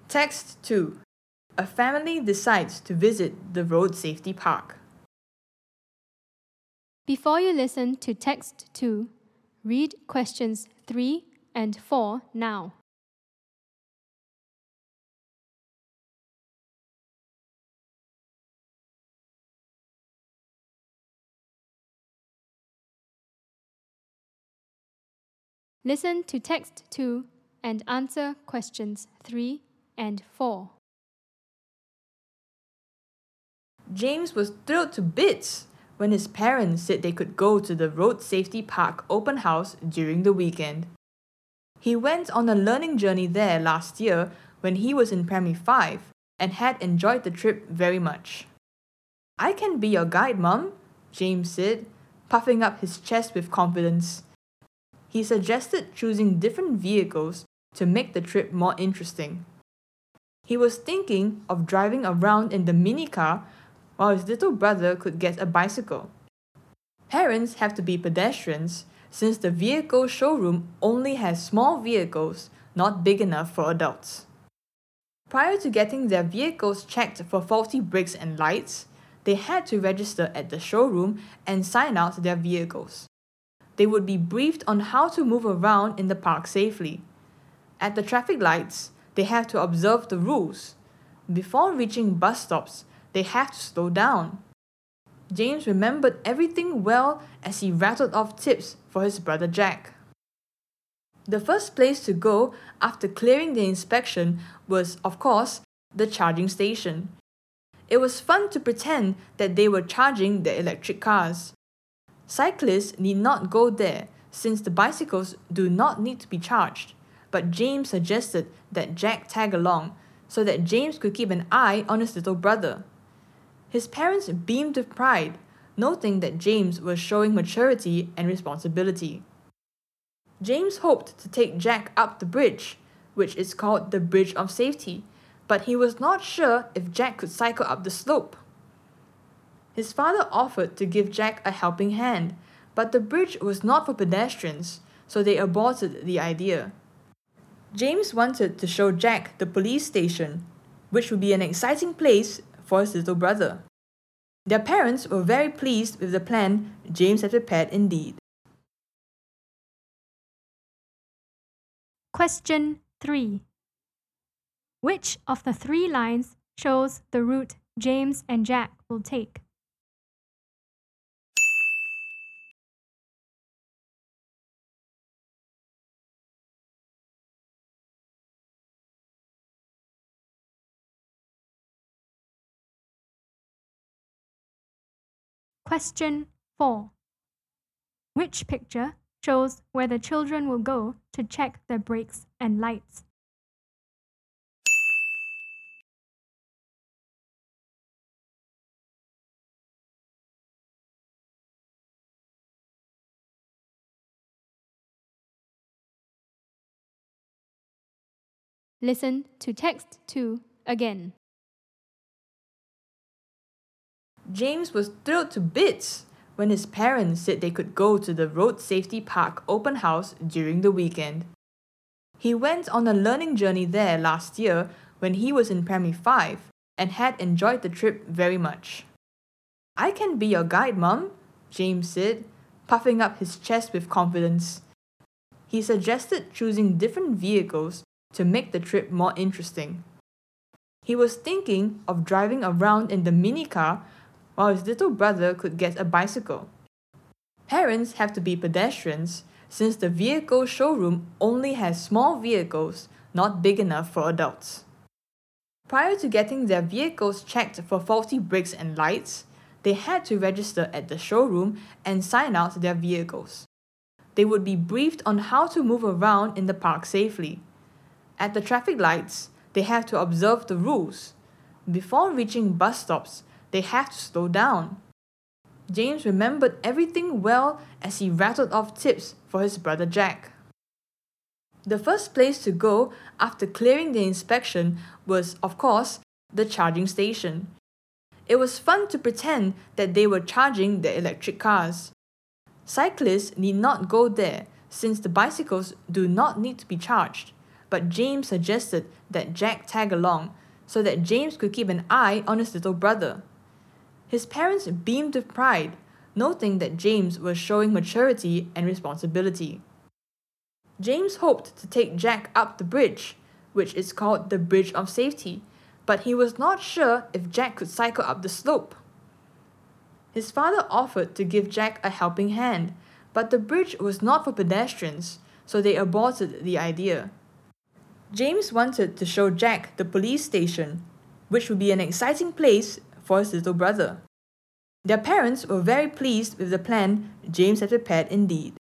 Text 2. A family decides to visit the road safety park. Before you listen to text 2, read questions 3 and 4 now. Listen to text 2 and answer questions 3 and 4. James was thrilled to bits when his parents said they could go to the Road Safety Park open house during the weekend. He went on a learning journey there last year when he was in Primary 5 and had enjoyed the trip very much. "I can be your guide, Mum," James said, puffing up his chest with confidence. He suggested choosing different vehicles to make the trip more interesting. He was thinking of driving around in the minicar while his little brother could get a bicycle. Parents have to be pedestrians since the vehicle showroom only has small vehicles not big enough for adults. Prior to getting their vehicles checked for faulty brakes and lights, they had to register at the showroom and sign out their vehicles. They would be briefed on how to move around in the park safely. At the traffic lights, they have to observe the rules. Before reaching bus stops, they have to slow down. James remembered everything well as he rattled off tips for his brother Jack. The first place to go after clearing the inspection was, of course, the charging station. It was fun to pretend that they were charging their electric cars. Cyclists need not go there since the bicycles do not need to be charged, but James suggested that Jack tag along so that James could keep an eye on his little brother. His parents beamed with pride, noting that James was showing maturity and responsibility. James hoped to take Jack up the bridge, which is called the Bridge of Safety, but he was not sure if Jack could cycle up the slope. His father offered to give Jack a helping hand, but the bridge was not for pedestrians, so they aborted the idea. James wanted to show Jack the police station, which would be an exciting place for his little brother. Their parents were very pleased with the plan James had prepared indeed. Question 3. Which of the 3 lines shows the route James and Jack will take? Question 4. Which picture shows where the children will go to check their brakes and lights? Listen to text 2 again. James was thrilled to bits when his parents said they could go to the Road Safety Park open house during the weekend. He went on a learning journey there last year when he was in Primary 5 and had enjoyed the trip very much. "I can be your guide, Mum," James said, puffing up his chest with confidence. He suggested choosing different vehicles to make the trip more interesting. He was thinking of driving around in the minicar while his little brother could get a bicycle. Parents have to be pedestrians since the vehicle showroom only has small vehicles not big enough for adults. Prior to getting their vehicles checked for faulty brakes and lights, they had to register at the showroom and sign out their vehicles. They would be briefed on how to move around in the park safely. At the traffic lights, they have to observe the rules. Before reaching bus stops, they have to slow down. James remembered everything well as he rattled off tips for his brother Jack. The first place to go after clearing the inspection was, of course, the charging station. It was fun to pretend that they were charging their electric cars. Cyclists need not go there since the bicycles do not need to be charged, but James suggested that Jack tag along so that James could keep an eye on his little brother. His parents beamed with pride, noting that James was showing maturity and responsibility. James hoped to take Jack up the bridge, which is called the Bridge of Safety, but he was not sure if Jack could cycle up the slope. His father offered to give Jack a helping hand, but the bridge was not for pedestrians, so they aborted the idea. James wanted to show Jack the police station, which would be an exciting place for his little brother. Their parents were very pleased with the plan James had prepared indeed.